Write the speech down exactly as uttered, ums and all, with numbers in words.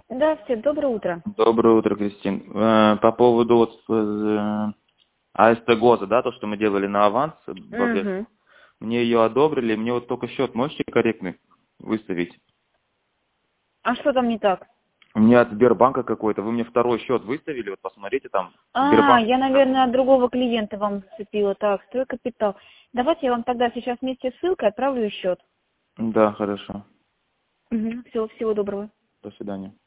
Здравствуйте, доброе утро. Доброе утро, Кристин. Э, По поводу вот э, АСТ ГОЗа, да, то, что мы делали на аванс, Бавлер, Угу. мне ее одобрили, мне вот только счет можете корректный выставить? А что там не так? У меня от Сбербанка какой-то, вы мне второй счет выставили, вот посмотрите там, А, Сбербанк. я, наверное, от другого клиента вам вцепила. Так, строй капитал. Давайте я вам тогда сейчас вместе с ссылкой отправлю счет. Да, хорошо. Угу. Всего, всего доброго. До свидания.